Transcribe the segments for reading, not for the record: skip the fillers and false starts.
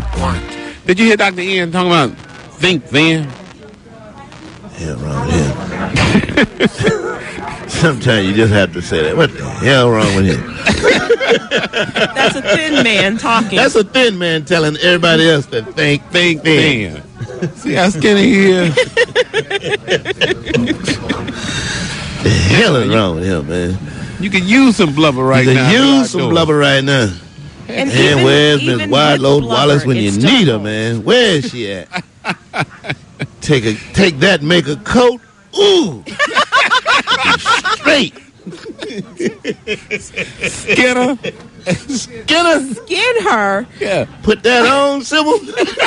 Did you hear Dr. Ian talking about think then? Hell wrong with him. Sometimes you just have to say that. What the hell wrong with him? That's a thin man talking. That's a thin man telling everybody else to think then. See how skinny he is? The hell is wrong with him, man? You can use some blubber right now. You can use some blubber right now. And Man, where's Miss even Wildload with the Wallace blubber, when you it's need still her, man? Where is she at? Take that, make a coat. Ooh, straight. Skinner. Skin her. Yeah. Put that on, Sybil,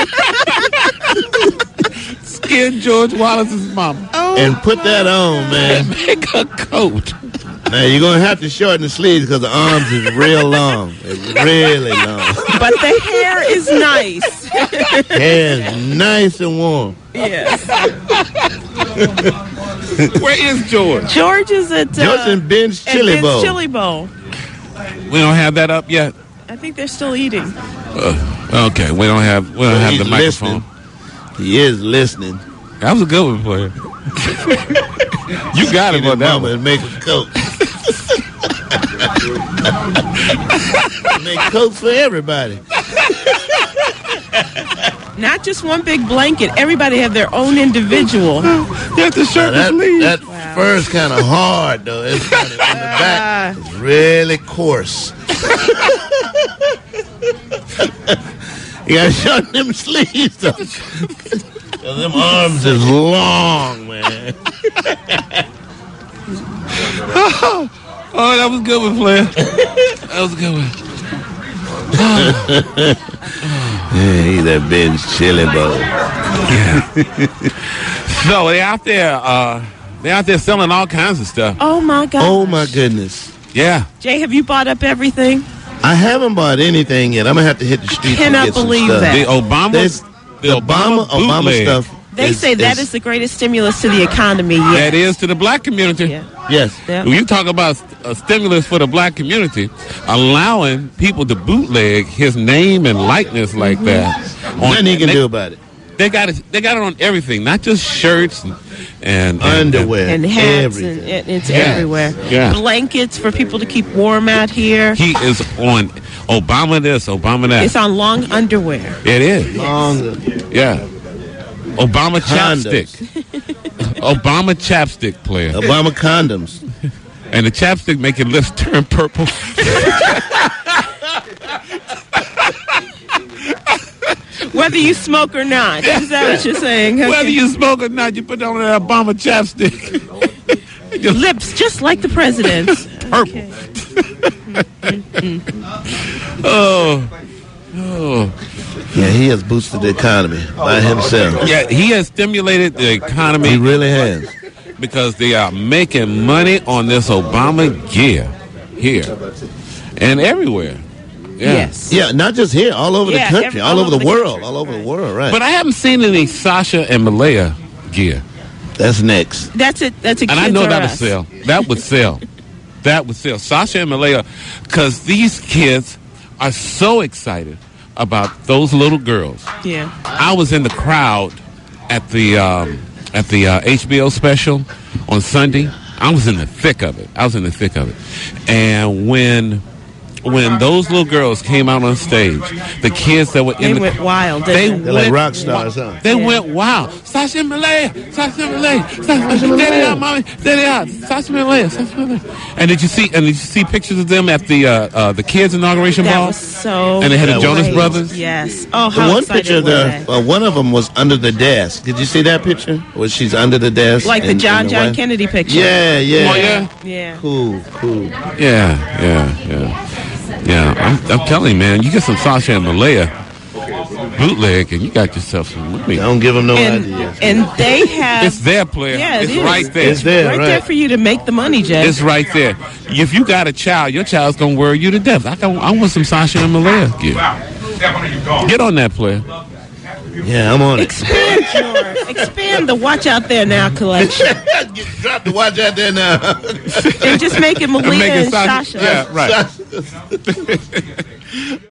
Skin George Wallace's mama. Oh, and put that on, man. Make a coat. Now you're gonna have to shorten the sleeves because the arms is real long. It's really long. but the hair is nice. Hair is nice and warm. Yes. Where is George? George is at George and Ben's at Chili Ben's Bowl. Chili Bowl. We don't have that up yet. I think they're still eating. Okay, we don't have He's the microphone. listening. He is listening. That was a good one for you. You got it Get on his that mama one. and make a coat. Make coats for everybody. Not just one big blanket. Everybody have their own individual. You have to shirt the sleeve. That fur's kind of hard, though. It's kind of in the back. It's really coarse. You got to shorten them sleeves, though. 'Cause them arms is long, man. Oh, that was a good one, player. That was a good one. Yeah, he's at Ben's Chili Bowl. So they're out there selling all kinds of stuff. Oh my God. Oh, my goodness. Yeah. Jay, have you bought up everything? I haven't bought anything yet. I'm going to have to hit the streets and Cannot get some believe stuff. that. The Obama Obama stuff. They say that is the greatest stimulus to the economy yet. That is to the black community. Yeah. Yes. Yeah. When you talk about a stimulus for the black community, allowing people to bootleg his name and likeness like that. Nothing he can do about it. They got it. They got it on everything, not just shirts and Underwear. And hats, everything. and it's Yeah. everywhere. Yeah. Blankets for people to keep warm out here. He is on Obama this, Obama that. It's on long underwear. It is. Longer. Yeah. Obama Condoms. chapstick. Obama chapstick player. Obama condoms. And the chapstick make your lips turn purple. Whether you smoke or not. Is that what you're saying? Okay. Whether you smoke or not, you put on that Obama chapstick. Lips just like the president's. Purple. Oh. Yeah, he has boosted the economy by himself. Yeah, he has stimulated the economy He really has. because they are making money on this Obama gear here and everywhere. Yeah. Yes. Yeah, not just here, all over Yeah, the country, all over the world, all over the Right. world, right. But I haven't seen any Sasha and Malaya gear. That's next. That's it. That's a And Kids I know R that would Us. sell. That would sell. That would sell. Sasha and Malaya, because these kids are so excited about those little girls. Yeah. I was in the crowd at the HBO special on Sunday. I was in the thick of it. And when those little girls came out on stage, the kids that were They in the went wild. they Didn't They're like rock stars, huh? They went wild. Sasha and Malaya, Sasha and Malaya, Daddy out, mommy, Daddy out, Sasha and Malaya, Sasha and Malaya. And did you see pictures of them at the kids inauguration That ball? was so. And they had the Jonas great. Brothers? Yes. Oh, The how one excited picture, was that? one of them was under the desk. Did you see that picture? Where she's under the desk? Like the and John the wife? Kennedy picture. Yeah, yeah. Oh, yeah? Yeah. Cool. Yeah. I'm telling you, man, you get some Sasha and Malaya bootleg, and you got yourself some money. Don't give them no And, ideas. and they have. It's there, player. Yeah, it's it is. right there. It's there, right right. there for you to make the money, Jay. It's right there. If you got a child, your child's gonna worry you to death. I want some Sasha and Malaya gear. Get on that, player. Yeah, I'm on it. Expand the Watch Out There Now collection. Drop the watch out there now. And just make it Malia Make it and Sasha. Yeah, right.